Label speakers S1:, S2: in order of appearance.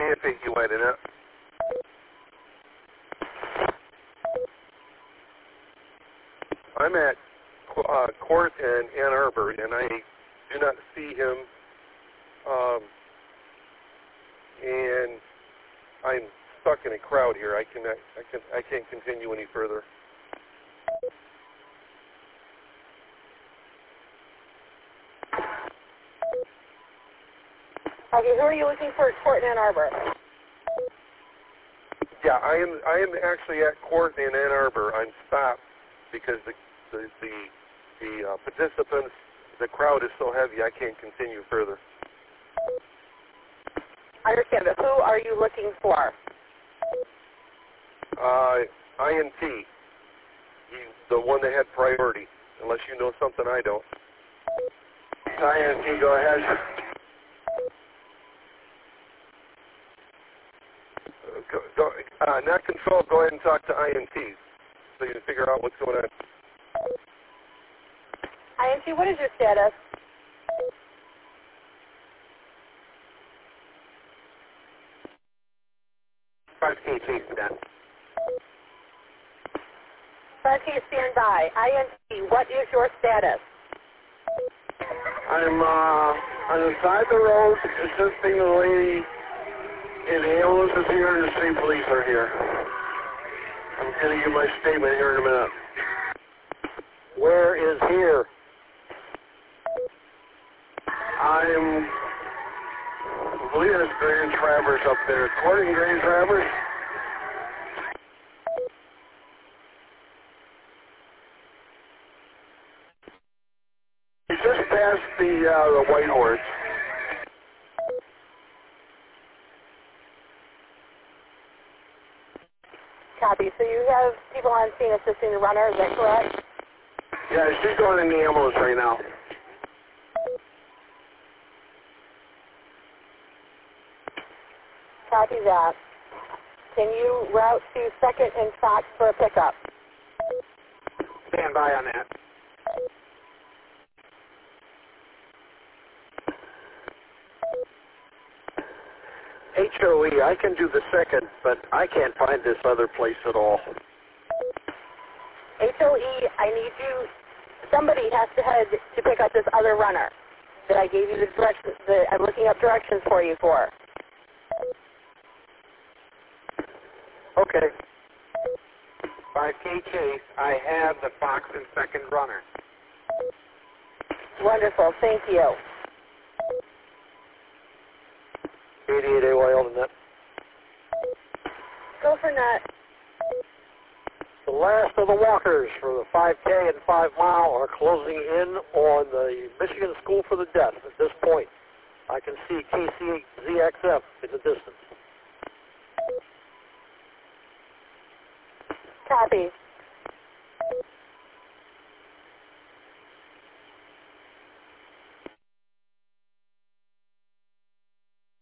S1: KFAQ wide enough. I'm at Court and Ann Arbor, and I do not see him. And I'm stuck in a crowd here. I can't continue any further.
S2: Okay, who are you looking for at Court and Ann Arbor?
S1: Yeah, I am actually at Court in Ann Arbor. I'm stopped because the participants, the crowd is so heavy I can't continue further.
S2: I understand, but who are you looking for?
S1: INT. He's the one that had priority, unless you know something I don't. INT, go ahead. Not control, go ahead and talk to INT so you can figure out what's going on.
S2: INT, what is your status?
S1: Stand.
S2: 5K, stand by. INT, what is your status?
S1: I'm on the side of the road assisting a lady, and the ambulance is here and the state police are here. I'm going to give my statement here in a minute. Where is here? I believe it's Grand Traverse up there. According to Grand Traverse? He's just past the White Horse.
S2: Copy. So you have people on scene assisting the runner, is that correct?
S1: Yeah, she's going in the ambulance right now.
S2: Copy that. Can you route to 2nd and Fox for a pickup?
S1: Stand by on that. HOE, I can do the 2nd, but I can't find this other place at all.
S2: HOE, I need you, somebody has to head to pick up this other runner that I gave you the directions, I'm looking up directions for you for.
S1: Okay. 5K Chase, I have the Fox and 2nd runner.
S2: Wonderful, thank you.
S1: 88 AYL to net.
S2: Go for net.
S1: The last of the walkers for the 5K and 5 mile are closing in on the Michigan School for the Deaf at this point. I can see KCZXF in the distance.
S2: Copy.